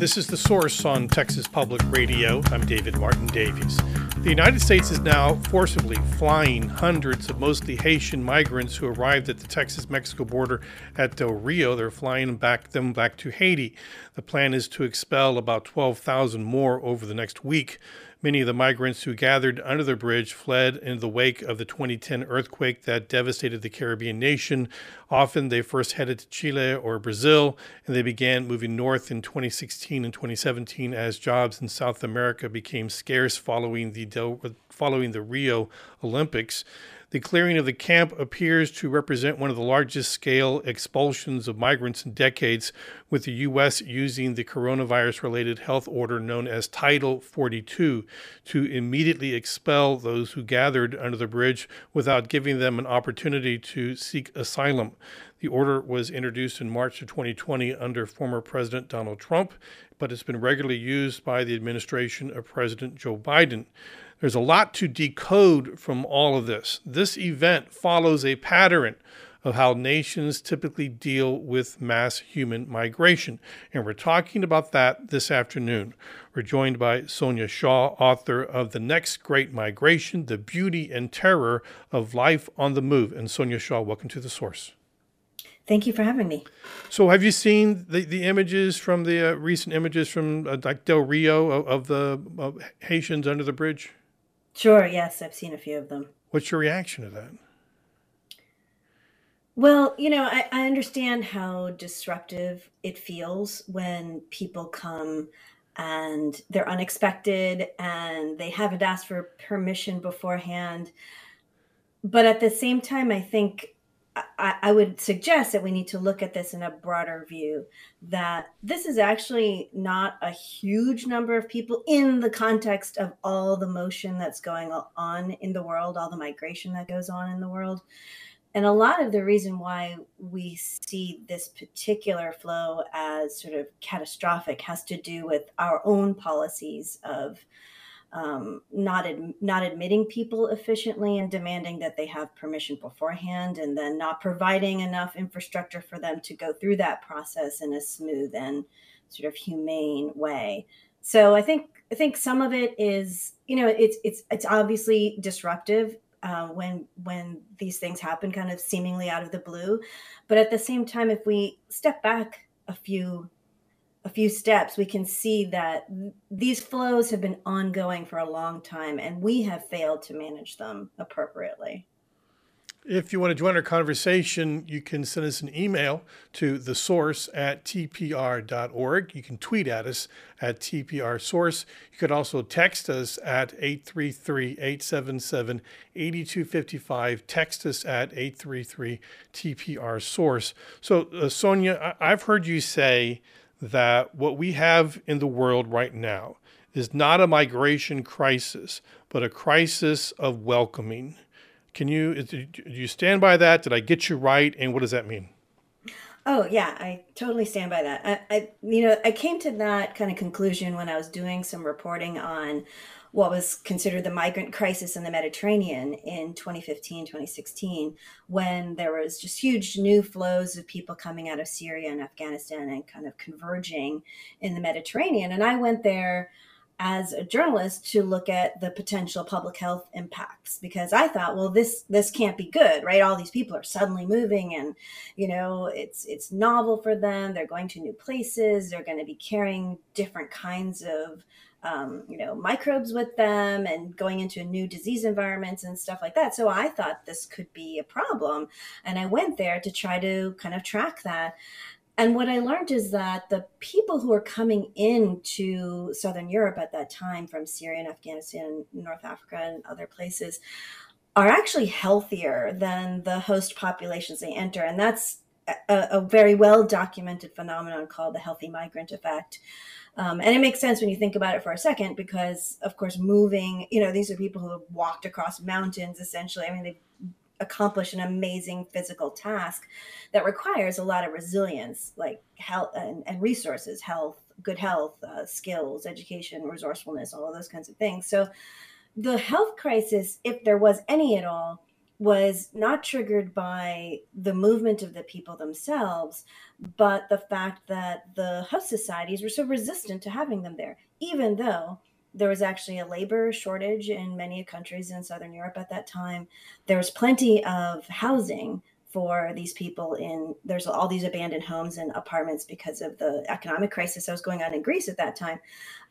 This is The Source on Texas Public Radio. I'm David Martin Davies. The United States is now forcibly flying hundreds of mostly Haitian migrants who arrived at the Texas-Mexico border at Del Rio. They're flying them back to Haiti. The plan is to expel about 12,000 more over the next week. Many of the migrants who gathered under the bridge fled in the wake of the 2010 earthquake that devastated the Caribbean nation. Often they first headed to Chile or Brazil, and they began moving north in 2016 and 2017 as jobs in South America became scarce following the Rio Olympics. The clearing of the camp appears to represent one of the largest scale expulsions of migrants in decades, with the U.S. using the coronavirus-related health order known as Title 42 to immediately expel those who gathered under the bridge without giving them an opportunity to seek asylum. The order was introduced in March of 2020 under former President Donald Trump, but it's been regularly used by the administration of President Joe Biden. There's a lot to decode from all of this. This event follows a pattern of how nations typically deal with mass human migration. And we're talking about that this afternoon. We're joined by Sonia Shaw, author of The Next Great Migration, The Beauty and Terror of Life on the Move. And Sonia Shaw, welcome to The Source. Thank you for having me. So have you seen the images from the recent images from like Del Rio of the Haitians under the bridge? Sure, yes, I've seen a few of them. What's your reaction to that? Well, I understand how disruptive it feels when people come and they're unexpected and they haven't asked for permission beforehand. But at the same time, I think I would suggest that we need to look at this in a broader view, that this is actually not a huge number of people in the context of all the motion that's going on in the world, all the migration that goes on in the world. And a lot of the reason why we see this particular flow as sort of catastrophic has to do with our own policies of not admitting people efficiently and demanding that they have permission beforehand, and then not providing enough infrastructure for them to go through that process in a smooth and sort of humane way. So I think some of it is, it's obviously disruptive when these things happen kind of seemingly out of the blue. But at the same time, if we step back a few steps, we can see that these flows have been ongoing for a long time, and we have failed to manage them appropriately. If you want to join our conversation, you can send us an email to thesource@tpr.org. You can tweet at us at TPRSource. You could also text us at 833-877-8255. Text us at 833-TPRSource. So, Sonia, I've heard you say that what we have in the world right now is not a migration crisis, but a crisis of welcoming. Do you stand by that? Did I get you right? And what does that mean? Oh, yeah, I totally stand by that. I came to that kind of conclusion when I was doing some reporting on what was considered the migrant crisis in the Mediterranean in 2015, 2016, when there was just huge new flows of people coming out of Syria and Afghanistan and kind of converging in the Mediterranean. And I went there as a journalist to look at the potential public health impacts, because I thought, well, this can't be good, right? All these people are suddenly moving, and it's novel for them. They're going to new places. They're going to be carrying different kinds of microbes with them and going into new disease environments and stuff like that. So I thought this could be a problem. And I went there to try to kind of track that. And what I learned is that the people who are coming into Southern Europe at that time from Syria and Afghanistan, North Africa and other places are actually healthier than the host populations they enter. And that's a very well documented phenomenon called the healthy migrant effect. And it makes sense when you think about it for a second, because, of course, moving, these are people who have walked across mountains, essentially. I mean, they've accomplished an amazing physical task that requires a lot of resilience, like health and resources, good health, skills, education, resourcefulness, all of those kinds of things. So the health crisis, if there was any at all, was not triggered by the movement of the people themselves, but the fact that the host societies were so resistant to having them there, even though there was actually a labor shortage in many countries in Southern Europe at that time. There was plenty of housing for these people there's all these abandoned homes and apartments because of the economic crisis that was going on in Greece at that time.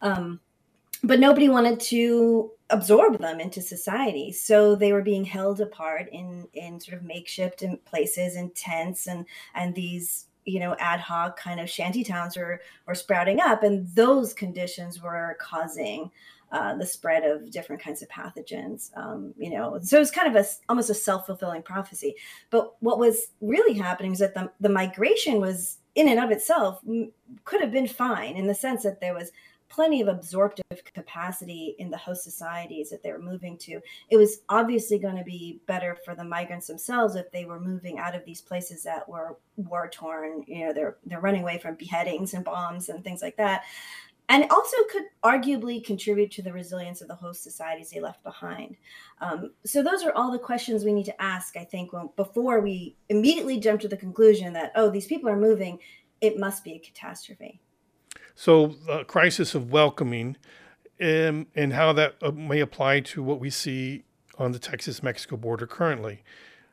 But nobody wanted to absorb them into society. So they were being held apart in sort of makeshift places and tents and these, ad hoc kind of shanty towns were sprouting up. And those conditions were causing the spread of different kinds of pathogens. So it was kind of almost a self-fulfilling prophecy. But what was really happening is that the migration was in and of itself could have been fine in the sense that there was plenty of absorptive capacity in the host societies that they were moving to. It was obviously going to be better for the migrants themselves if they were moving out of these places that were war torn. They're running away from beheadings and bombs and things like that. And it also could arguably contribute to the resilience of the host societies they left behind. So those are all the questions we need to ask, I think, before we immediately jump to the conclusion that, these people are moving, it must be a catastrophe. So the crisis of welcoming and how that may apply to what we see on the Texas-Mexico border currently.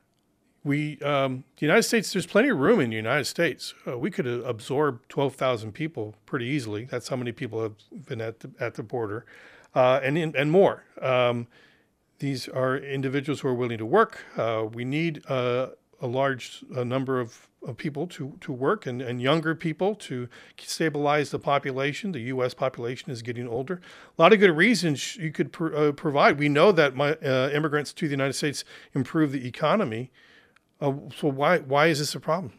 The United States, there's plenty of room in the United States. We could absorb 12,000 people pretty easily. That's how many people have been at the border, and more. These are individuals who are willing to work. We need a large number of people to work and younger people to stabilize the population. The U.S. population is getting older. A lot of good reasons you could provide. We know that immigrants to the United States improve the economy. So why is this a problem?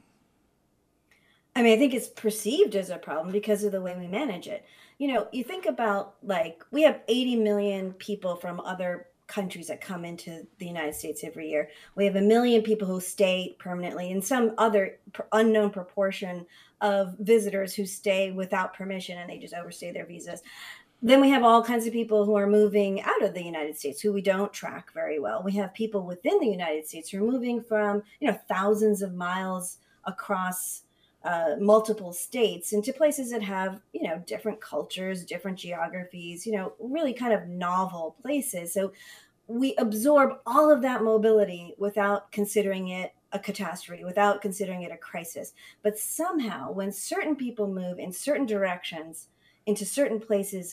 I mean, I think it's perceived as a problem because of the way we manage it. You think about, we have 80 million people from other countries that come into the United States every year. We have 1 million people who stay permanently, and some other unknown proportion of visitors who stay without permission and they just overstay their visas. Then we have all kinds of people who are moving out of the United States who we don't track very well. We have people within the United States who are moving from, thousands of miles across multiple states into places that have, different cultures, different geographies, really kind of novel places. So we absorb all of that mobility without considering it a catastrophe, without considering it a crisis. But somehow when certain people move in certain directions into certain places,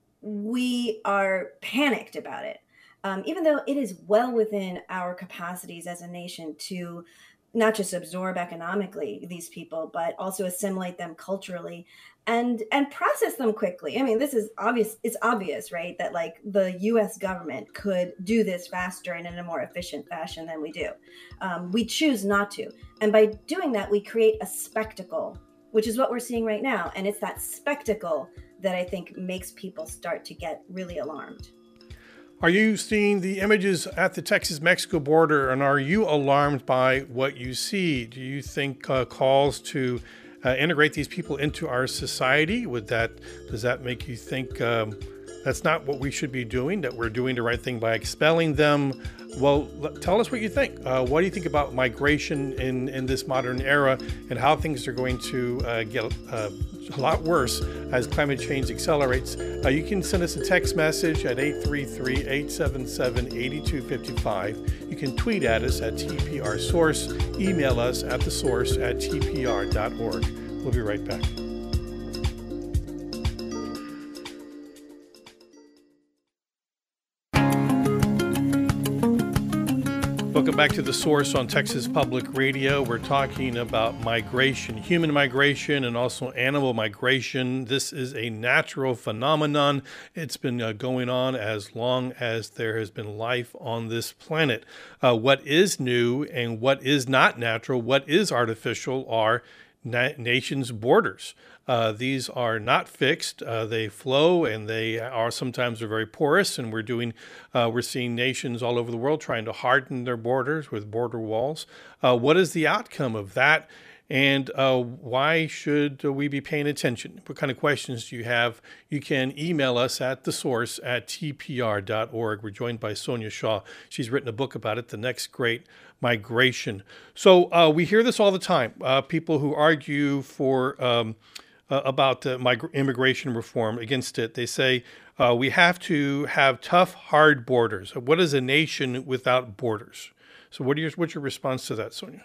we are panicked about it, even though it is well within our capacities as a nation to not just absorb economically these people, but also assimilate them culturally and process them quickly. I mean, this is obvious. It's obvious, right? That the U.S. government could do this faster and in a more efficient fashion than we do. We choose not to. And by doing that, we create a spectacle, which is what we're seeing right now. And it's that spectacle that I think makes people start to get really alarmed. Are you seeing the images at the Texas-Mexico border, and are you alarmed by what you see? Do you think calls to integrate these people into our society, does that make you think that's not what we should be doing, that we're doing the right thing by expelling them? Well, tell us what you think. What do you think about migration in this modern era and how things are going to get a lot worse as climate change accelerates? You can send us a text message at 833-877-8255. You can tweet at us at TPRSource, email us at thesource@tpr.org. We'll be right back. Welcome back to The Source on Texas Public Radio. We're talking about migration, human migration, and also animal migration. This is a natural phenomenon. It's been going on as long as there has been life on this planet. What is new and what is not natural, what is artificial, are nations' borders. These are not fixed. They flow, and they are sometimes very porous. And we're seeing nations all over the world trying to harden their borders with border walls. What is the outcome of that? And why should we be paying attention? What kind of questions do you have? You can email us at thesource@tpr.org. We're joined by Sonia Shaw. She's written a book about it, The Next Great Migration. So we hear this all the time. People who argue for about immigration reform against it, they say we have to have tough, hard borders. What is a nation without borders? So what's your response to that, Sonia?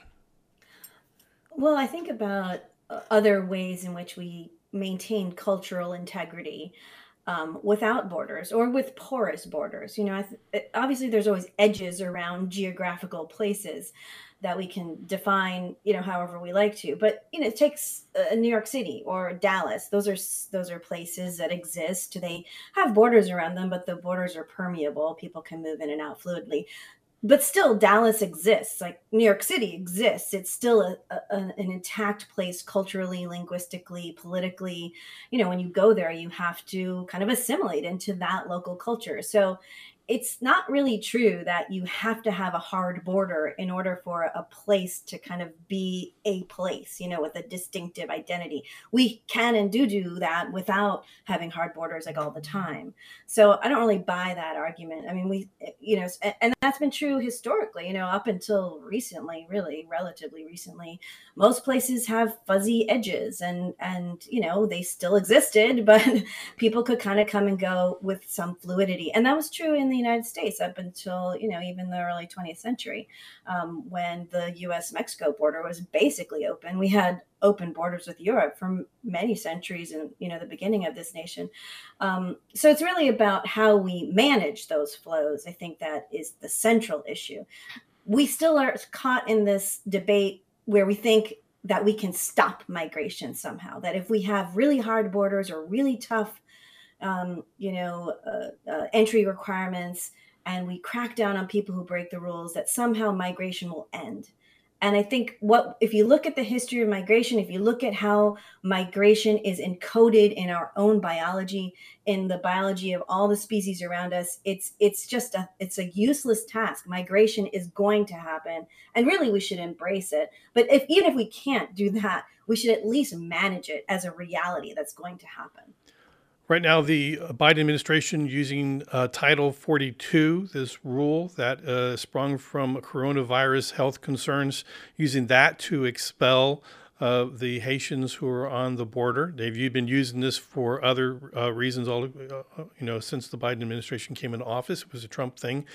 Well, I think about other ways in which we maintain cultural integrity without borders or with porous borders. Obviously there's always edges around geographical places that we can define, however we like to. But it takes New York City or Dallas. Those are places that exist. They have borders around them, but the borders are permeable. People can move in and out fluidly. But still, Dallas exists. Like New York City exists. It's still an intact place culturally, linguistically, politically. When you go there, you have to kind of assimilate into that local culture. So it's not really true that you have to have a hard border in order for a place to kind of be a place, with a distinctive identity. We can and do that without having hard borders like all the time. So I don't really buy that argument. I mean, and that's been true historically, up until recently, really relatively recently. Most places have fuzzy edges and they still existed, but people could kind of come and go with some fluidity. And that was true in the United States up until, even the early 20th century, when the US-Mexico border was basically open. We had open borders with Europe for many centuries and, the beginning of this nation. So it's really about how we manage those flows. I think that is the central issue. We still are caught in this debate where we think that we can stop migration somehow, that if we have really hard borders or really tough entry requirements, and we crack down on people who break the rules, that somehow migration will end. And I think if you look at the history of migration, if you look at how migration is encoded in our own biology, in the biology of all the species around us, it's a useless task. Migration is going to happen, and really we should embrace it. But even if we can't do that, we should at least manage it as a reality that's going to happen. Right now, the Biden administration using Title 42, this rule that sprung from coronavirus health concerns, using that to expel the Haitians who are on the border. They've been using this for other reasons, since the Biden administration came into office. It was a Trump thing.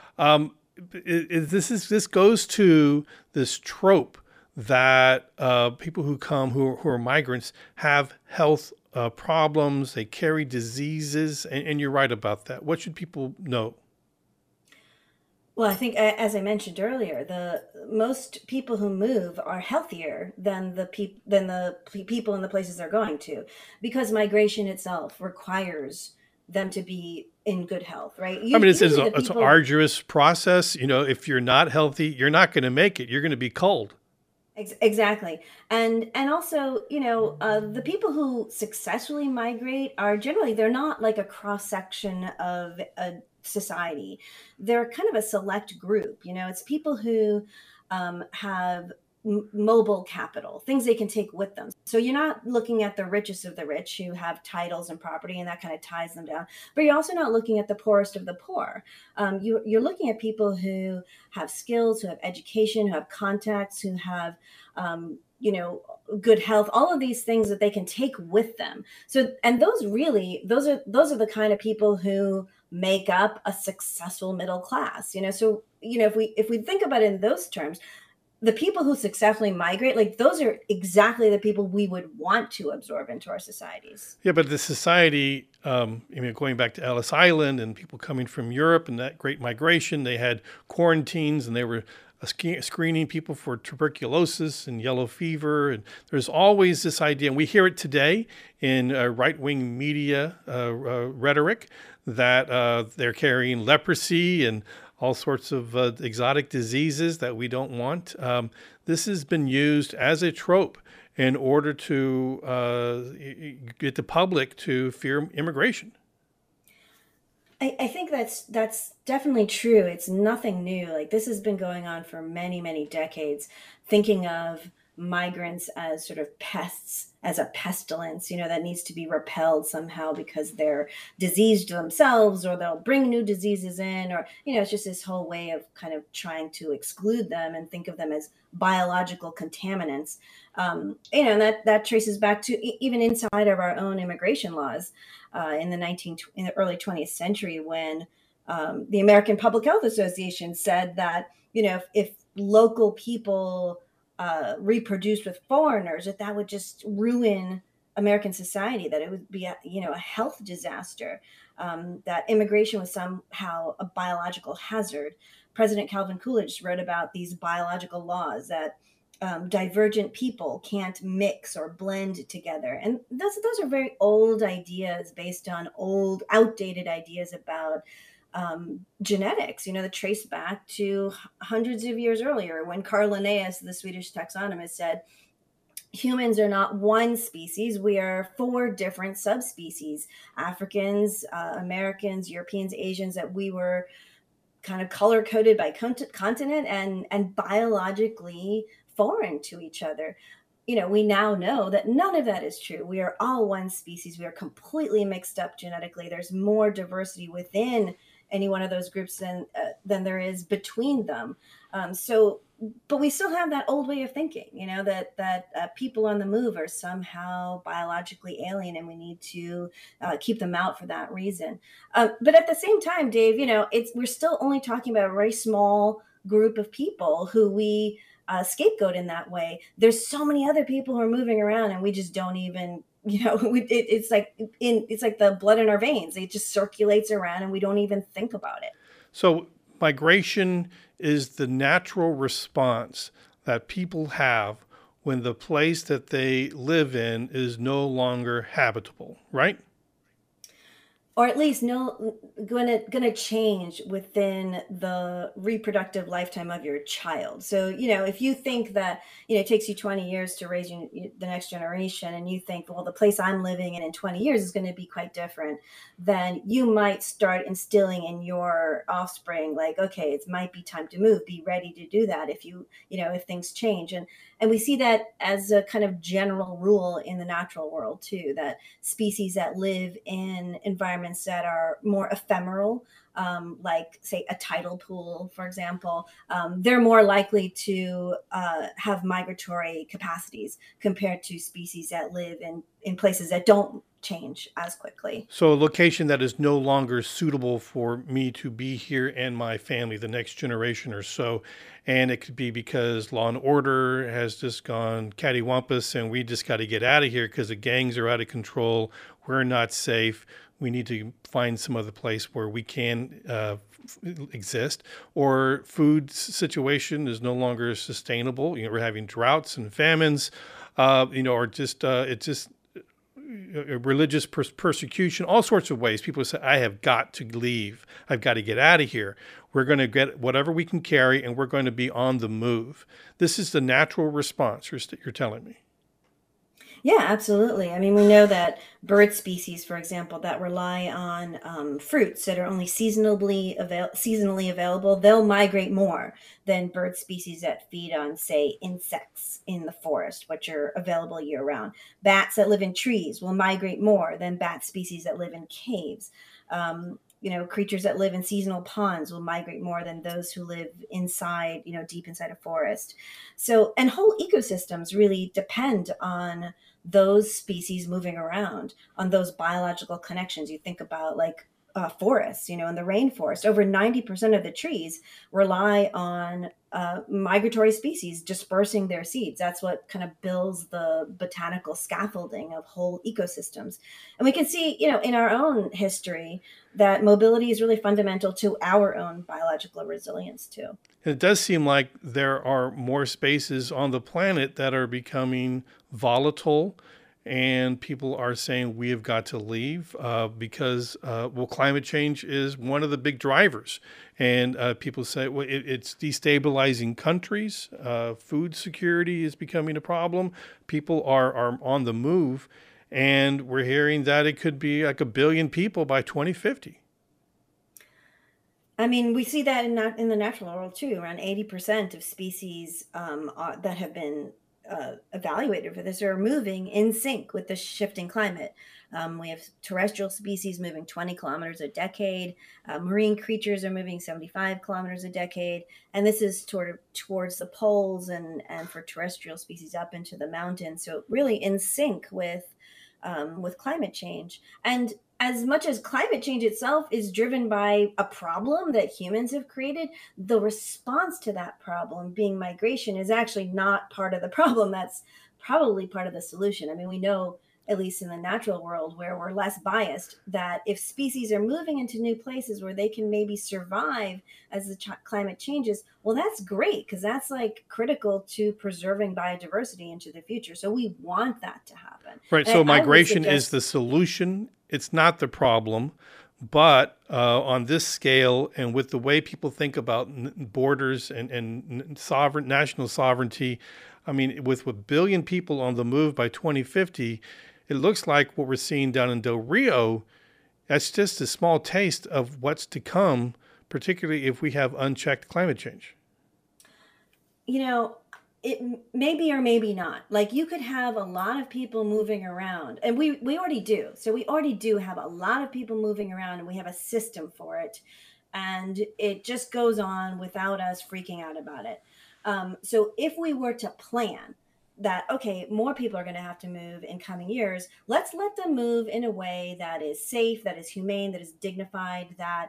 This goes to this trope that people who come who are migrants have health problems, they carry diseases, and you're right about that. What should people know? Well, I think, as I mentioned earlier, most people who move are healthier than the people in the places they're going to, because migration itself requires them to be in good health, right? It's an arduous process. If you're not healthy, you're not going to make it. You're going to be cold. Exactly. And also, the people who successfully migrate are generally, they're not like a cross section of a society. They're kind of a select group. It's people who have mobile capital, things they can take with them. So you're not looking at the richest of the rich who have titles and property, and that kind of ties them down. But you're also not looking at the poorest of the poor. You're looking at people who have skills, who have education, who have contacts, who have good health, all of these things that they can take with them. So, and those are the kind of people who make up a successful middle class. So if we think about it in those terms, the people who successfully migrate, like those are exactly the people we would want to absorb into our societies. Yeah, but the society, going back to Ellis Island and people coming from Europe and that great migration, they had quarantines and they were screening people for tuberculosis and yellow fever. And there's always this idea, and we hear it today in right-wing media rhetoric, that they're carrying leprosy and all sorts of exotic diseases that we don't want. This has been used as a trope in order to get the public to fear immigration. I think that's definitely true. It's nothing new. Like this has been going on for many, many decades. Thinking of migrants as sort of pests, as a pestilence, that needs to be repelled somehow because they're diseased themselves, or they'll bring new diseases in, or, it's just this whole way of kind of trying to exclude them and think of them as biological contaminants. And that traces back to even inside of our own immigration laws in the early 20th century, when the American Public Health Association said that, if local people reproduced with foreigners, that would just ruin American society, that it would be a health disaster, that immigration was somehow a biological hazard. President Calvin Coolidge wrote about these biological laws that divergent people can't mix or blend together. And those are very old ideas based on old, outdated ideas about genetics, that trace back to hundreds of years earlier, when Carl Linnaeus, the Swedish taxonomist, said, humans are not one species, we are 4 different subspecies: Africans, Americans, Europeans, Asians, that we were kind of color coded by continent and biologically foreign to each other. We now know that none of that is true. We are all one species. We are completely mixed up genetically. There's more diversity within any one of those groups than there is between them. But we still have that old way of thinking, that people on the move are somehow biologically alien, and we need to keep them out for that reason. But at the same time, Dave, we're still only talking about a very small group of people who we scapegoat in that way. There's so many other people who are moving around, and we just don't even, it's like the blood in our veins. It just circulates around, and we don't even think about it. So migration is the natural response that people have when the place that they live in is no longer habitable, right? Or at least gonna change within the reproductive lifetime of your child. So, if you think that, it takes you 20 years to raise the next generation, and you think, well, the place I'm living in 20 years is going to be quite different, then you might start instilling in your offspring, like, okay, it might be time to move. Be ready to do that if things change. And we see that as a kind of general rule in the natural world too, that species that live in environments that are more ephemeral, like say a tidal pool, for example, they're more likely to have migratory capacities compared to species that live in places that don't change as quickly. So a location that is no longer suitable for me to be here and my family, the next generation or so. And it could be because law and order has just gone cattywampus, and we just got to get out of here because the gangs are out of control. We're not safe. We need to find some other place where we can exist. Or food situation is no longer sustainable. We're having droughts and famines, or just it's just religious persecution, all sorts of ways. People say, I have got to leave. I've got to get out of here. We're going to get whatever we can carry, and we're going to be on the move. This is the natural response you're telling me. Yeah, absolutely. I mean, we know that bird species, for example, that rely on fruits that are only seasonally available, they'll migrate more than bird species that feed on, say, insects in the forest, which are available year round. Bats that live in trees will migrate more than bat species that live in caves. Creatures that live in seasonal ponds will migrate more than those who live inside, deep inside a forest. So, and whole ecosystems really depend on those species moving around, on those biological connections. You think about like forests, in the rainforest, over 90% of the trees rely on migratory species dispersing their seeds. That's what kind of builds the botanical scaffolding of whole ecosystems. And we can see, in our own history, that mobility is really fundamental to our own biological resilience too. It does seem like there are more spaces on the planet that are becoming volatile, and people are saying we have got to leave because, climate change is one of the big drivers. And people say, well, it's destabilizing countries. Food security is becoming a problem. People are on the move. And we're hearing that it could be like 1 billion people by 2050. I mean, we see that in the natural world too. Around 80% of species that have been evaluated for this are moving in sync with the shifting climate. We have terrestrial species moving 20 kilometers a decade. Marine creatures are moving 75 kilometers a decade. And this is towards the poles and for terrestrial species up into the mountains. So really in sync with climate change. And as much as climate change itself is driven by a problem that humans have created, the response to that problem, being migration, is actually not part of the problem. That's probably part of the solution. I mean, we know, at least in the natural world where we're less biased, that if species are moving into new places where they can maybe survive as the climate changes, well, that's great, because that's like critical to preserving biodiversity into the future. So we want that to happen. Right. So migration is the solution. It's not the problem. But on this scale, and with the way people think about borders and national sovereignty, I mean, with a billion people on the move by 2050, it looks like what we're seeing down in Del Rio, that's just a small taste of what's to come, particularly if we have unchecked climate change. You know, it maybe or maybe not. Like, you could have a lot of people moving around, and we already do. So we already do have a lot of people moving around, and we have a system for it. And it just goes on without us freaking out about it. So if we were to plan that, okay, more people are going to have to move in coming years, let's let them move in a way that is safe, that is humane, that is dignified, that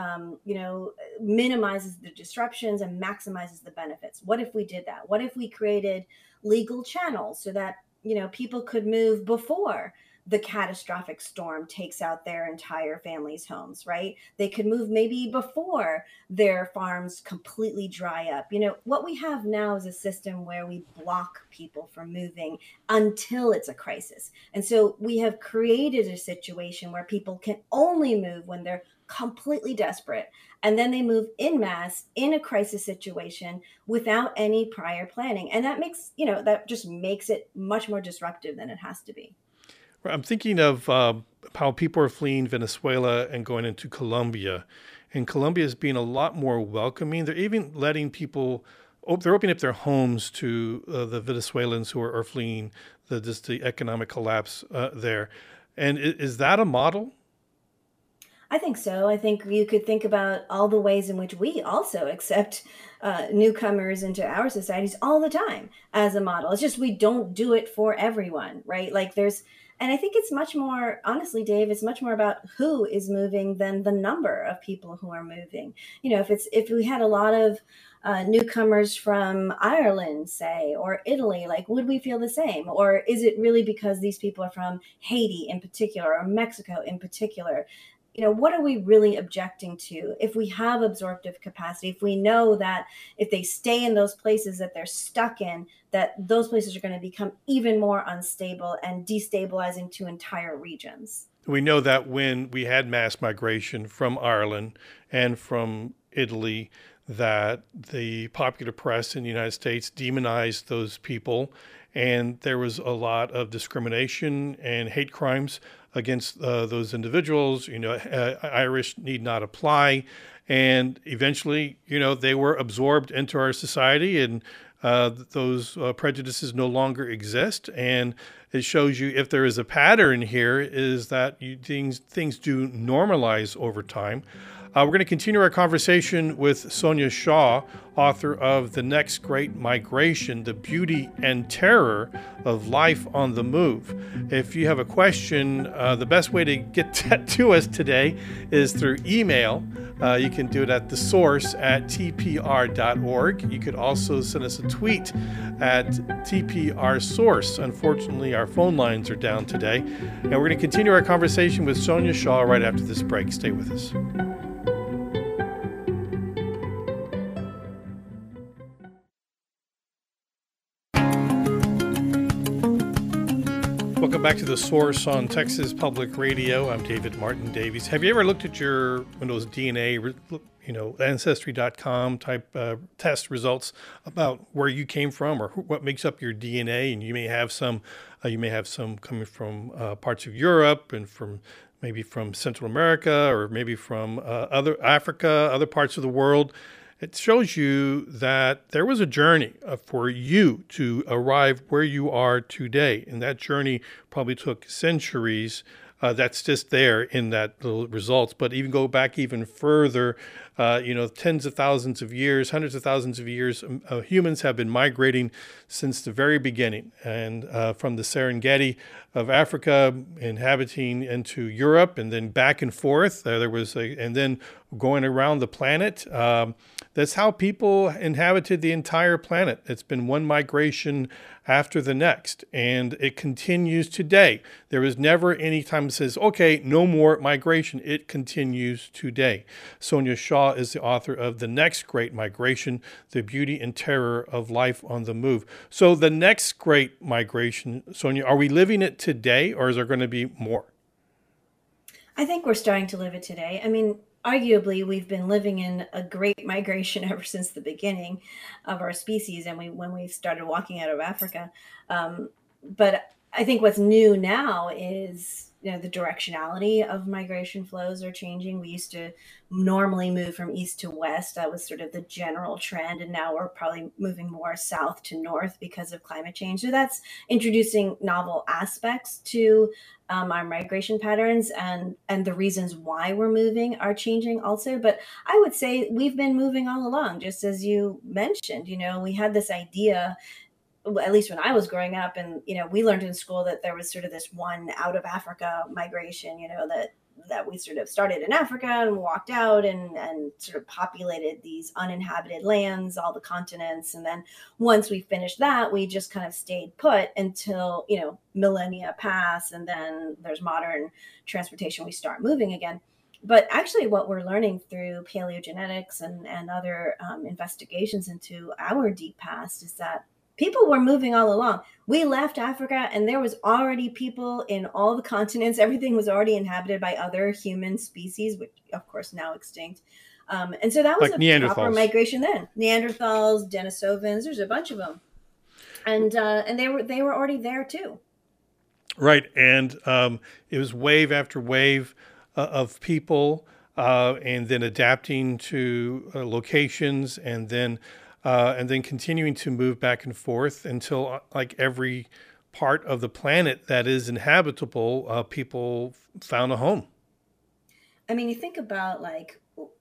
minimizes the disruptions and maximizes the benefits. What if we did that? What if we created legal channels so that, people could move before the catastrophic storm takes out their entire family's homes, right? They could move maybe before their farms completely dry up. What we have now is a system where we block people from moving until it's a crisis. And so we have created a situation where people can only move when they're completely desperate. And then they move en masse in a crisis situation without any prior planning. And that that just makes it much more disruptive than it has to be. I'm thinking of how people are fleeing Venezuela and going into Colombia. And Colombia is being a lot more welcoming. They're even letting people, they're opening up their homes to the Venezuelans who are fleeing the economic collapse there. And is that a model? I think so. I think you could think about all the ways in which we also accept newcomers into our societies all the time as a model. It's just we don't do it for everyone, right? And I think it's much more, honestly, Dave, it's much more about who is moving than the number of people who are moving. If we had a lot of newcomers from Ireland, say, or Italy, like, would we feel the same? Or is it really because these people are from Haiti in particular, or Mexico in particular? What are we really objecting to? If we have absorptive capacity, if we know that if they stay in those places that they're stuck in, that those places are going to become even more unstable and destabilizing to entire regions. We know that when we had mass migration from Ireland and from Italy, that the popular press in the United States demonized those people, and there was a lot of discrimination and hate crimes against those individuals. Irish need not apply. And eventually, they were absorbed into our society, and those prejudices no longer exist. And it shows you, if there is a pattern here, is that things do normalize over time. We're going to continue our conversation with Sonia Shaw, author of The Next Great Migration, The Beauty and Terror of Life on the Move. If you have a question, the best way to get that to us today is through email. You can do it at thesource@tpr.org. You could also send us a tweet at tprsource. Unfortunately, our phone lines are down today. And we're going to continue our conversation with Sonia Shaw right after this break. Stay with us. Welcome back to The Source on Texas Public Radio. I'm David Martin Davies. Have you ever looked at your Windows DNA, Ancestry.com type test results about where you came from or what makes up your DNA? And you may have some coming from parts of Europe and maybe from Central America, or maybe from other Africa, other parts of the world. It shows you that there was a journey for you to arrive where you are today. And that journey probably took centuries. That's just there in that little results. But even go back even further, tens of thousands of years, hundreds of thousands of years, humans have been migrating since the very beginning. And from the Serengeti of Africa, inhabiting into Europe, and then back and forth. And then going around the planet. That's how people inhabited the entire planet. It's been one migration after the next, and it continues today. There was never any time it says, okay, no more migration. It continues today. Sonia Shaw is the author of The Next Great Migration, The Beauty and Terror of Life on the Move. So the next great migration, Sonia, are we living it today, or is there going to be more? I think we're starting to live it today. I mean, arguably, we've been living in a great migration ever since the beginning of our species, and when we started walking out of Africa. But I think what's new now is the directionality of migration flows are changing. We used to normally move from east to west. That was sort of the general trend. And now we're probably moving more south to north because of climate change. So that's introducing novel aspects to our migration patterns, and the reasons why we're moving are changing also. But I would say we've been moving all along, just as you mentioned. We had this idea, at least when I was growing up, and we learned in school that there was sort of this one out of Africa migration, that we sort of started in Africa and walked out and sort of populated these uninhabited lands, all the continents. And then once we finished that, we just kind of stayed put until, millennia pass. And then there's modern transportation. We start moving again. But actually what we're learning through paleogenetics and other investigations into our deep past is that people were moving all along. We left Africa and there was already people in all the continents. Everything was already inhabited by other human species, which of course now extinct. And so that was like a proper migration then. Neanderthals, Denisovans, there's a bunch of them. And they were already there too. Right. And it was wave after wave of people and then adapting to locations and then continuing to move back and forth until like every part of the planet that is inhabitable, people found a home. I mean, you think about like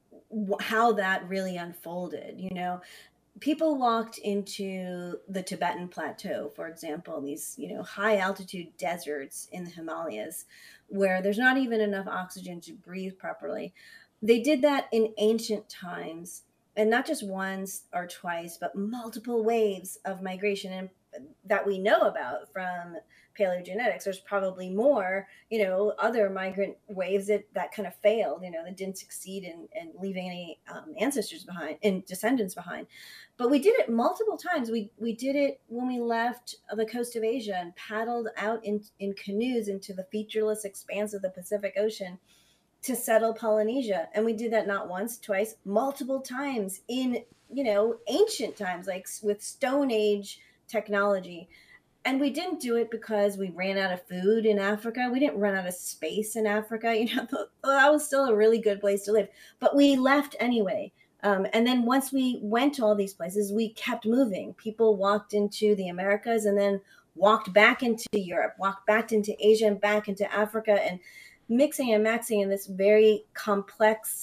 how that really unfolded, people walked into the Tibetan plateau, for example, these, high altitude deserts in the Himalayas where there's not even enough oxygen to breathe properly. They did that in ancient times. And not just once or twice, but multiple waves of migration and that we know about from paleogenetics. There's probably more, other migrant waves that kind of failed, that didn't succeed in leaving any ancestors behind and descendants behind. But we did it multiple times. We did it when we left the coast of Asia and paddled out in canoes into the featureless expanse of the Pacific Ocean to settle Polynesia. And we did that not once, twice, multiple times in, ancient times, like with Stone Age technology. And we didn't do it because we ran out of food in Africa. We didn't run out of space in Africa. That was still a really good place to live. But we left anyway. And then once we went to all these places, we kept moving. People walked into the Americas and then walked back into Europe, walked back into Asia and back into Africa, and mixing and maxing in this very complex,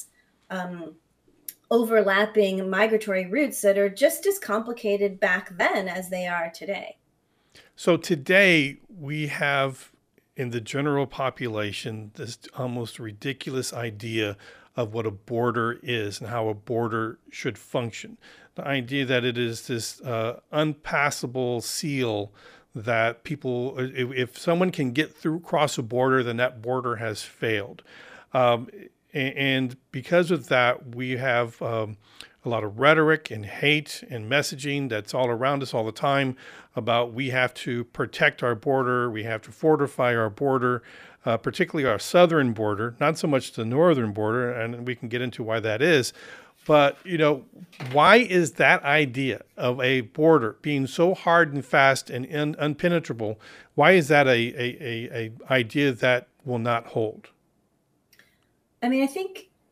overlapping migratory routes that are just as complicated back then as they are today. So today we have in the general population this almost ridiculous idea of what a border is and how a border should function. The idea that it is this unpassable seal that people, if someone can get through, cross a border, then that border has failed. And because of that, we have a lot of rhetoric and hate and messaging that's all around us all the time about we have to protect our border, we have to fortify our border, particularly our southern border, not so much the northern border, and we can get into why that is. But, why is that idea of a border being so hard and fast and unpenetrable, why is that a idea that will not hold? I mean, I think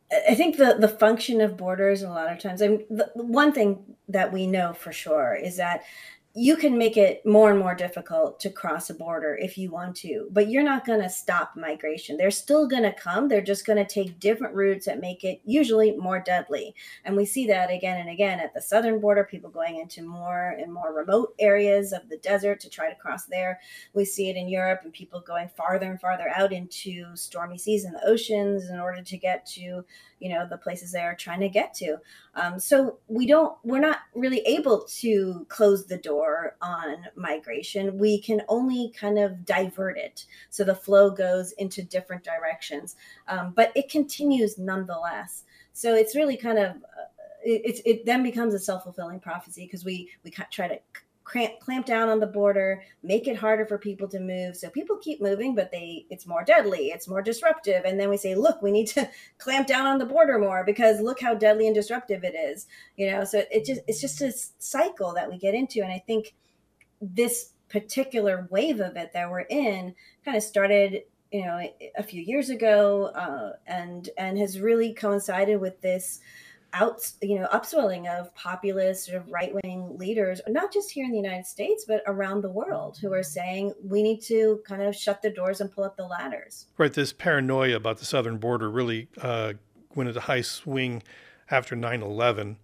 I think the function of borders a lot of times. I mean, the one thing that we know for sure is that you can make it more and more difficult to cross a border if you want to, but you're not going to stop migration. They're still going to come. They're just going to take different routes that make it usually more deadly. And we see that again and again at the southern border, people going into more and more remote areas of the desert to try to cross there. We see it in Europe and people going farther and farther out into stormy seas in the oceans in order to get to, the places they are trying to get to. So we're not really able to close the door on migration. We can only kind of divert it. So the flow goes into different directions, but it continues nonetheless. So it's really kind of, it then becomes a self-fulfilling prophecy because we try to clamp down on the border, make it harder for people to move. So people keep moving, but it's more deadly, it's more disruptive. And then we say, look, we need to clamp down on the border more because look how deadly and disruptive it is. So it's just a cycle that we get into. And I think this particular wave of it that we're in kind of started, a few years ago, and has really coincided with this upswelling of populist sort of right-wing leaders, not just here in the United States, but around the world, who are saying we need to kind of shut the doors and pull up the ladders. Right, this paranoia about the southern border really went into high swing after 9/11.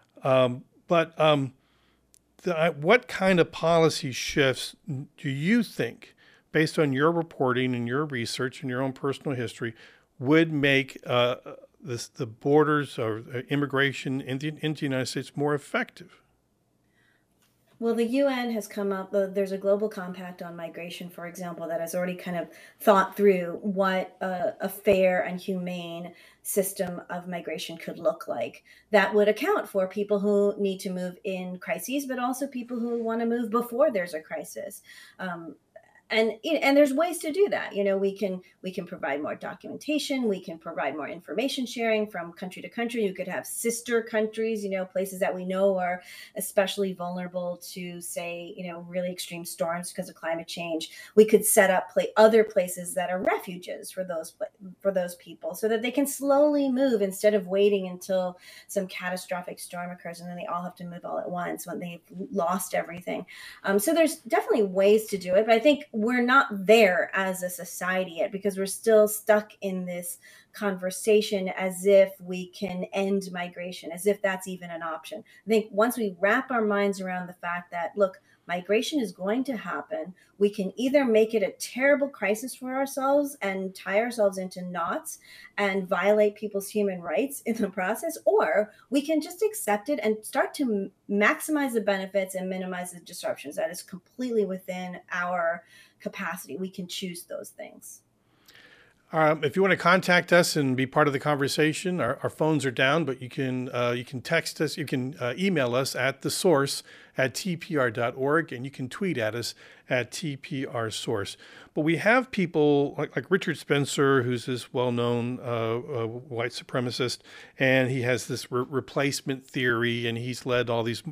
What kind of policy shifts do you think, based on your reporting and your research and your own personal history, would make the borders or immigration into the United States more effective? Well, the UN has come up, there's a global compact on migration, for example, that has already kind of thought through what a fair and humane system of migration could look like that would account for people who need to move in crises, but also people who want to move before there's a crisis. And there's ways to do that. We can provide more documentation, we can provide more information sharing from country to country. You could have sister countries, places that we know are especially vulnerable to, say, really extreme storms because of climate change. We could set up other places that are refuges for those people so that they can slowly move instead of waiting until some catastrophic storm occurs and then they all have to move all at once when they've lost everything. So there's definitely ways to do it, but I think we're not there as a society yet because we're still stuck in this conversation as if we can end migration, as if that's even an option. I think once we wrap our minds around the fact that, look, migration is going to happen, we can either make it a terrible crisis for ourselves and tie ourselves into knots and violate people's human rights in the process, or we can just accept it and start to maximize the benefits and minimize the disruptions. That is completely within our capacity. We can choose those things. If you want to contact us and be part of the conversation, our phones are down, but you can text us, you can email us at thesource@tpr.org, and you can tweet at us at tprsource. But we have people like Richard Spencer, who's this well-known white supremacist, and he has this replacement theory, and he's led all these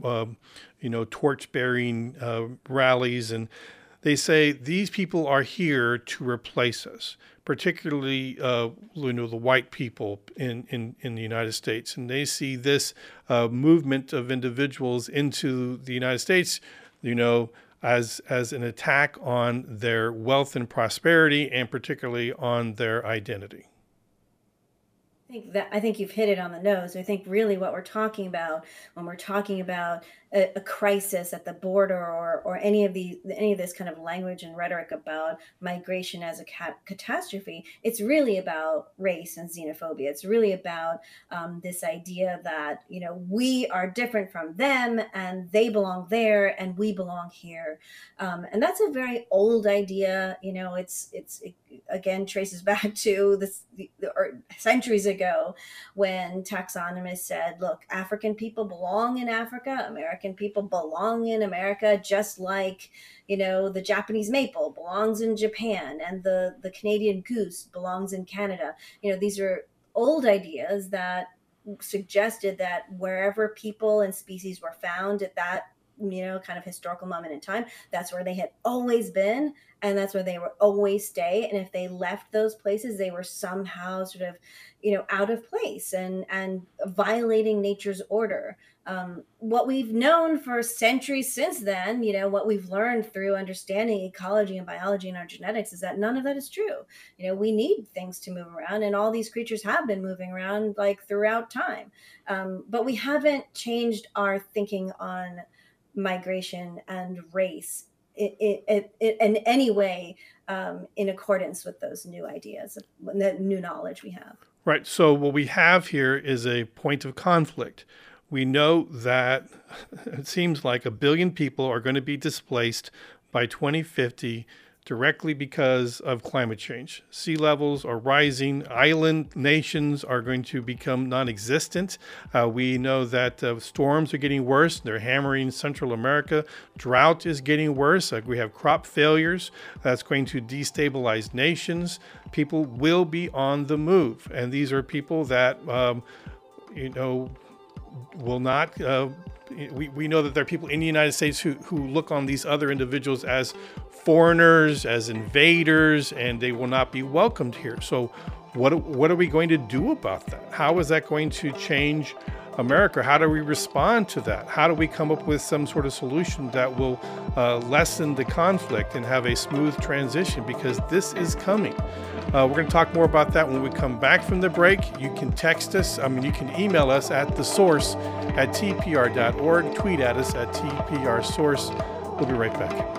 torch-bearing rallies, and they say these people are here to replace us, particularly the white people in the United States. And they see this movement of individuals into the United States, as an attack on their wealth and prosperity, and particularly on their identity. I think you've hit it on the nose. I think really what we're talking about when we're talking about a crisis at the border, or any of this kind of language and rhetoric about migration as a catastrophe, it's really about race and xenophobia. It's really about this idea that we are different from them and they belong there and we belong here, and that's a very old idea. It again traces back to centuries ago when taxonomists said, look, African people belong in Africa, American people belong in America, just like the Japanese maple belongs in Japan and the Canadian goose belongs in Canada. These are old ideas that suggested that wherever people and species were found at that kind of historical moment in time. That's where they had always been, and that's where they will always stay. And if they left those places, they were somehow sort of, out of place and violating nature's order. What we've known for centuries since then, what we've learned through understanding ecology and biology and our genetics is that none of that is true. We need things to move around, and all these creatures have been moving around like throughout time. But we haven't changed our thinking on migration and race in any way, in accordance with those new ideas, the new knowledge we have. Right. So what we have here is a point of conflict. We know that it seems like 1 billion people are going to be displaced by 2050 directly because of climate change. Sea levels are rising. Island nations are going to become non-existent. We know that storms are getting worse. They're hammering Central America. Drought is getting worse. We have crop failures. That's going to destabilize nations. People will be on the move. And these are people that, will not... We know that there are people in the United States who look on these other individuals as foreigners, as invaders, and they will not be welcomed here. So what are we going to do about that? How is that going to change America? How do we respond to that? How do we come up with some sort of solution that will lessen the conflict and have a smooth transition? Because this is coming. We're going to talk more about that when we come back from the break. You can text us. You can email us at thesource@tpr.org. Tweet at us at tprsource. We'll be right back.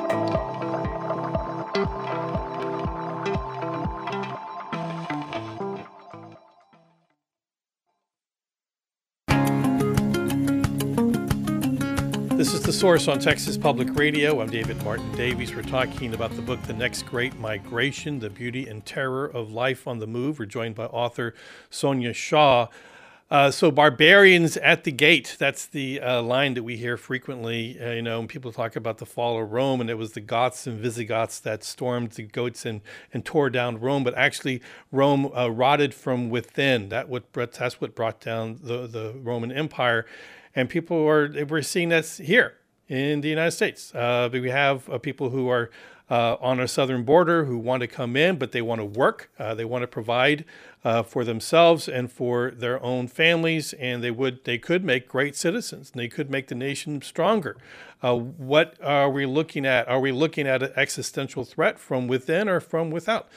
This is The Source on Texas Public Radio. I'm David Martin Davies. We're talking about the book, The Next Great Migration, The Beauty and Terror of Life on the Move. We're joined by author Sonia Shaw. So barbarians at the gate, that's the line that we hear frequently, when people talk about the fall of Rome, and it was the Goths and Visigoths that stormed the Goths and tore down Rome, but actually Rome rotted from within. That's what brought down the Roman Empire. And we're seeing that here in the United States. We have people who are on our southern border who want to come in, but they want to work. They want to provide for themselves and for their own families, and they could make great citizens, and they could make the nation stronger. What are we looking at? Are we looking at an existential threat from within or from without?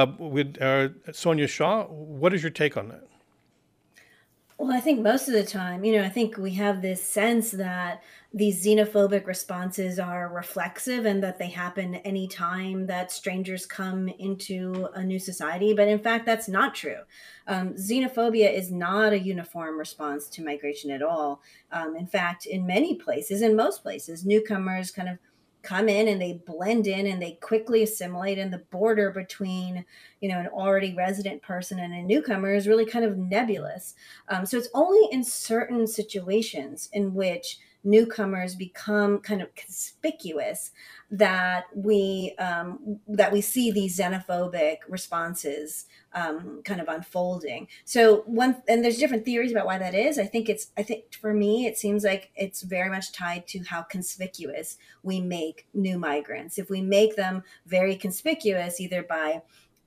Sonia Shaw, what is your take on that? Well, I think most of the time, I think we have this sense that these xenophobic responses are reflexive and that they happen anytime that strangers come into a new society. But in fact, that's not true. Xenophobia is not a uniform response to migration at all. In fact, in most places, newcomers kind of come in and they blend in and they quickly assimilate, and the border between an already resident person and a newcomer is really kind of nebulous. So it's only in certain situations in which newcomers become kind of conspicuous that we see these xenophobic responses kind of unfolding. So and there's different theories about why that is. I think for me, it seems like it's very much tied to how conspicuous we make new migrants. If we make them very conspicuous, either by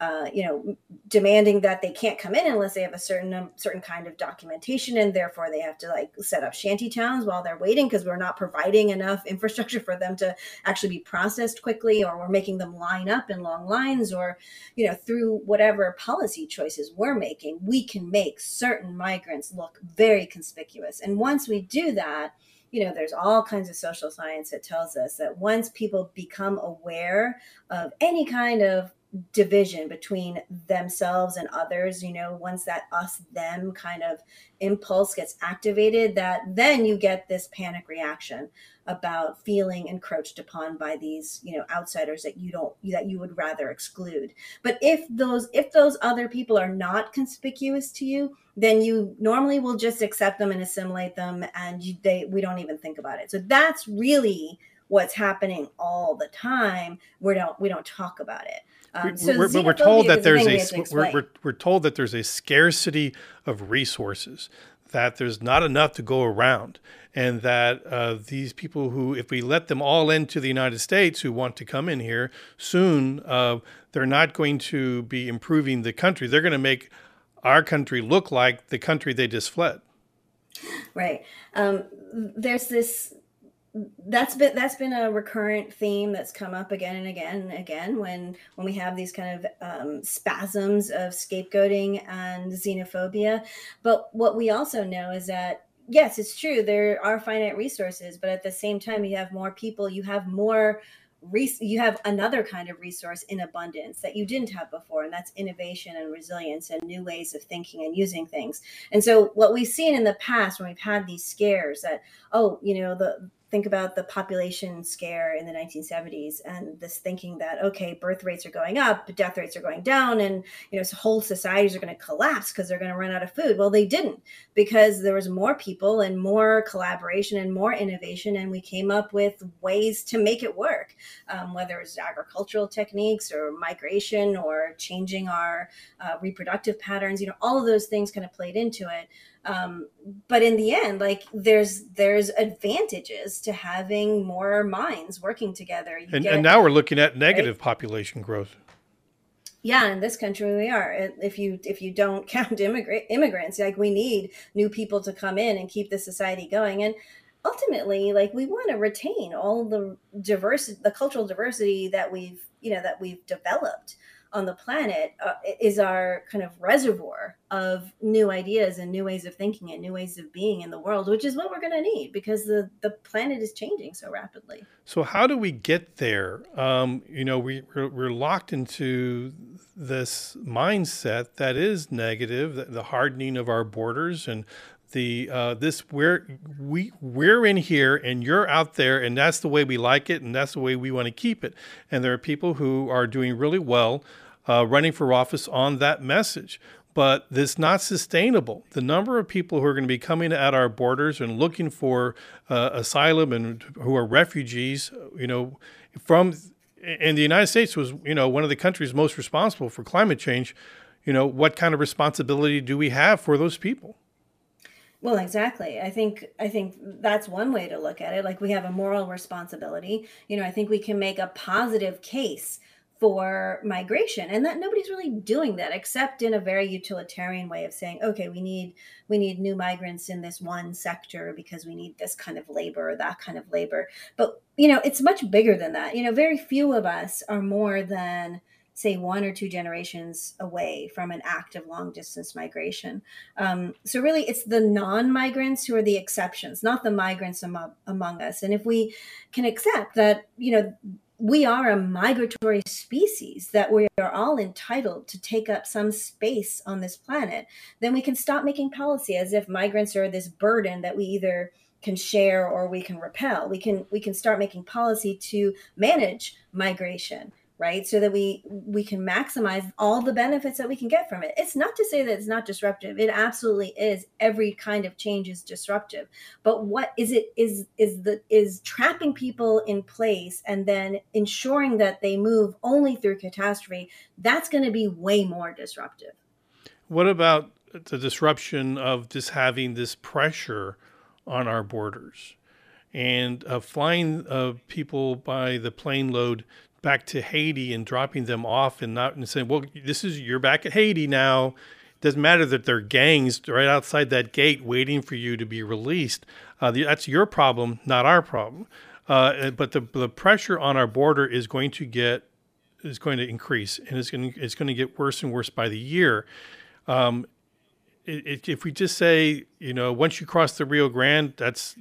demanding that they can't come in unless they have a certain kind of documentation, and therefore they have to set up shanty towns while they're waiting because we're not providing enough infrastructure for them to actually be processed quickly, or we're making them line up in long lines, or through whatever policy choices we're making, we can make certain migrants look very conspicuous. And once we do that, there's all kinds of social science that tells us that once people become aware of any kind of division between themselves and others, once that us-them kind of impulse gets activated, that then you get this panic reaction about feeling encroached upon by these, outsiders that you would rather exclude. But if those other people are not conspicuous to you, then you normally will just accept them and assimilate them, and we don't even think about it. So that's really what's happening all the time. We don't talk about it. We're told that there's a scarcity of resources, that there's not enough to go around, and that these people who, if we let them all into the United States who want to come in here soon, they're not going to be improving the country. They're going to make our country look like the country they just fled. Right. There's this. That's been a recurrent theme that's come up again and again and again when we have these kind of spasms of scapegoating and xenophobia. But what we also know is that, yes, it's true, there are finite resources, but at the same time, you have more people, you have more you have another kind of resource in abundance that you didn't have before, and that's innovation and resilience and new ways of thinking and using things. And so what we've seen in the past when we've had these scares that, think about the population scare in the 1970s and this thinking that, okay, birth rates are going up, but death rates are going down, and whole societies are going to collapse because they're going to run out of food. Well, they didn't, because there was more people and more collaboration and more innovation, and we came up with ways to make it work, whether it's agricultural techniques or migration or changing our reproductive patterns. All of those things kind of played into it. But in the end, like there's advantages to having more minds working together. And now we're looking at negative population growth. Yeah, in this country we are. If you don't count immigrants, like we need new people to come in and keep the society going. And ultimately, like we want to retain all the cultural diversity that we've developed on the planet, is our kind of reservoir of new ideas and new ways of thinking and new ways of being in the world, which is what we're going to need because the planet is changing so rapidly. So how do we get there? We're locked into this mindset that is negative, the hardening of our borders, and we're in here and you're out there, and that's the way we like it, and that's the way we want to keep it. And there are people who are doing really well running for office on that message, but it's not sustainable. The number of people who are going to be coming at our borders and looking for asylum and who are refugees, from and the United States was, one of the countries most responsible for climate change. What kind of responsibility do we have for those people? Well, exactly. I think that's one way to look at it. Like we have a moral responsibility. I think we can make a positive case for migration, and that nobody's really doing that except in a very utilitarian way of saying, okay, we need new migrants in this one sector because we need this kind of labor or that kind of labor. But, it's much bigger than that. Very few of us are more than, say, 1 or 2 generations away from an active long distance migration. So really it's the non-migrants who are the exceptions, not the migrants among us. And if we can accept that, we are a migratory species, that we are all entitled to take up some space on this planet, then we can stop making policy as if migrants are this burden that we either can share or we can repel. We can start making policy to manage migration, right? So that we can maximize all the benefits that we can get from it. It's not to say that it's not disruptive. It absolutely is. Every kind of change is disruptive. But what is it is trapping people in place and then ensuring that they move only through catastrophe. That's going to be way more disruptive. What about the disruption of just having this pressure on our borders and flying people by the plane load back to Haiti and dropping them off and saying, well, you're back at Haiti now. It doesn't matter that there are gangs right outside that gate waiting for you to be released. That's your problem, not our problem. But the pressure on our border is going to increase, and it's going to get worse and worse by the year. If we just say, once you cross the Rio Grande, that's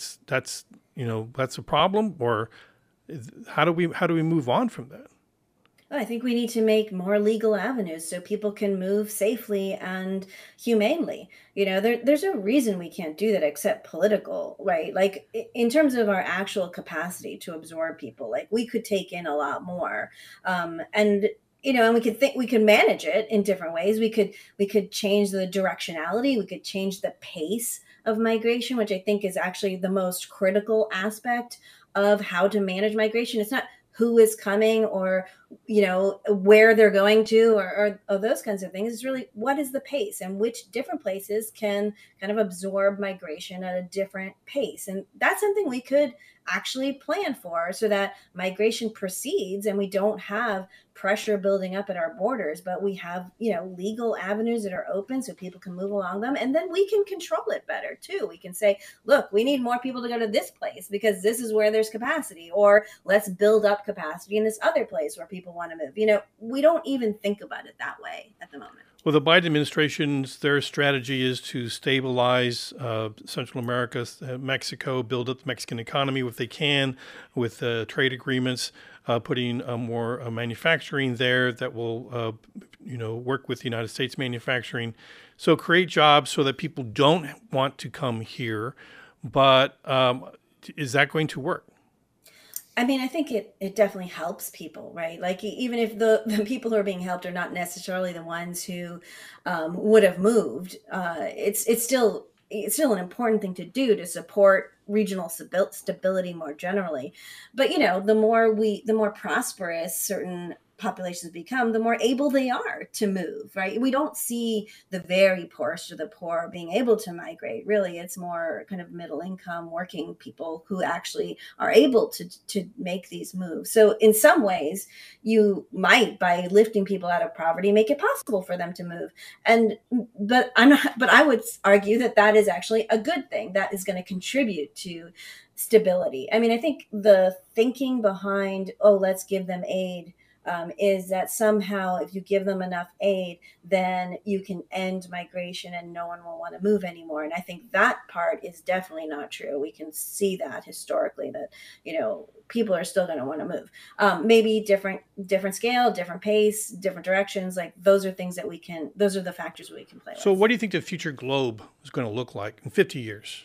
a problem, or how do we move on from that? I think we need to make more legal avenues so people can move safely and humanely. There's no reason we can't do that except political, right? Like in terms of our actual capacity to absorb people, like we could take in a lot more. And we could manage it in different ways. We could change the directionality. We could change the pace of migration, which I think is actually the most critical aspect of how to manage migration. It's not who is coming or where they're going to, or those kinds of things. Is really what is the pace, and which different places can kind of absorb migration at a different pace. And that's something we could actually plan for, so that migration proceeds and we don't have pressure building up at our borders, but we have, legal avenues that are open so people can move along them. And then we can control it better too. We can say, look, we need more people to go to this place because this is where there's capacity, or let's build up capacity in this other place where people want to move. We don't even think about it that way at the moment. Well, the Biden administration's, their strategy is to stabilize Central America, Mexico, build up the Mexican economy if they can with trade agreements, putting more manufacturing there that will, work with the United States manufacturing. So create jobs so that people don't want to come here. But is that going to work? I mean, I think it definitely helps people, right? Like even if the people who are being helped are not necessarily the ones who would have moved, it's still an important thing to do to support regional stability more generally. But the more prosperous certain populations become, the more able they are to move, right? We don't see the very poorest of the poor being able to migrate. Really, it's more kind of middle income working people who actually are able to make these moves. So in some ways, you might, by lifting people out of poverty, make it possible for them to move. But I would argue that is actually a good thing. That is going to contribute to stability. I mean, I think the thinking behind, let's give them aid, is that somehow if you give them enough aid, then you can end migration and no one will want to move anymore. And I think that part is definitely not true. We can see that historically, that, people are still going to want to move. Maybe different scale, different pace, different directions. Like those are the factors we can play with. So what do you think the future globe is going to look like in 50 years?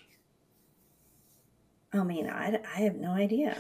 I mean, I have no idea.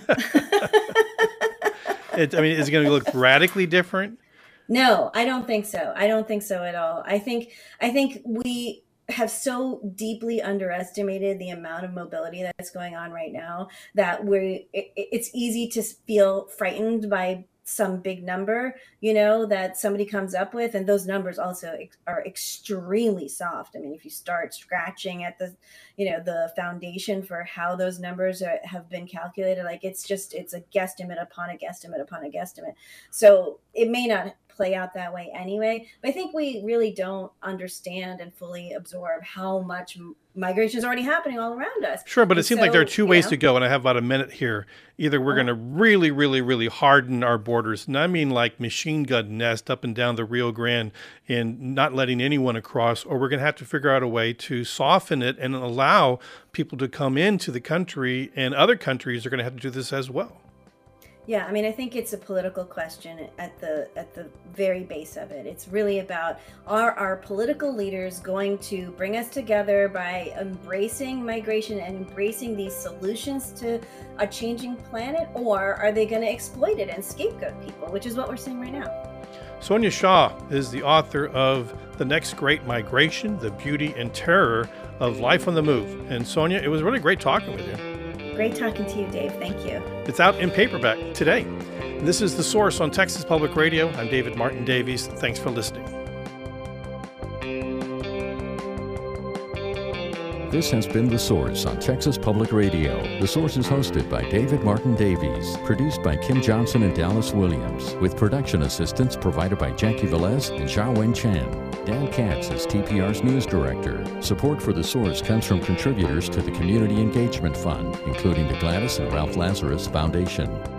Is it going to look radically different? No, I don't think so. I don't think so at all. I think we have so deeply underestimated the amount of mobility that's going on right now that it's easy to feel frightened by some big number, that somebody comes up with. And those numbers also are extremely soft. I mean, if you start scratching at the foundation for how those numbers have been calculated, like it's a guesstimate upon a guesstimate upon a guesstimate. So it may not play out that way anyway. But I think we really don't understand and fully absorb how much migration is already happening all around us. Sure, but it seems like there are two ways to go, and I have about a minute here. Either we're going to really, really, really harden our borders, and I mean like machine gun nest up and down the Rio Grande and not letting anyone across, or we're going to have to figure out a way to soften it and allow people to come into the country, and other countries are going to have to do this as well. Yeah, I mean, I think it's a political question at the very base of it. It's really about, are our political leaders going to bring us together by embracing migration and embracing these solutions to a changing planet, or are they going to exploit it and scapegoat people, which is what we're seeing right now? Sonia Shaw is the author of The Next Great Migration, The Beauty and Terror of Life on the Move. And Sonia, it was really great talking with you. Great talking to you, Dave. Thank you. It's out in paperback today. This is The Source on Texas Public Radio. I'm David Martin Davies. Thanks for listening. This has been The Source on Texas Public Radio. The Source is hosted by David Martin Davies, produced by Kim Johnson and Dallas Williams, with production assistance provided by Jackie Velez and Xiaowen Chen. Dan Katz is TPR's news director. Support for The Source comes from contributors to the Community Engagement Fund, including the Gladys and Ralph Lazarus Foundation.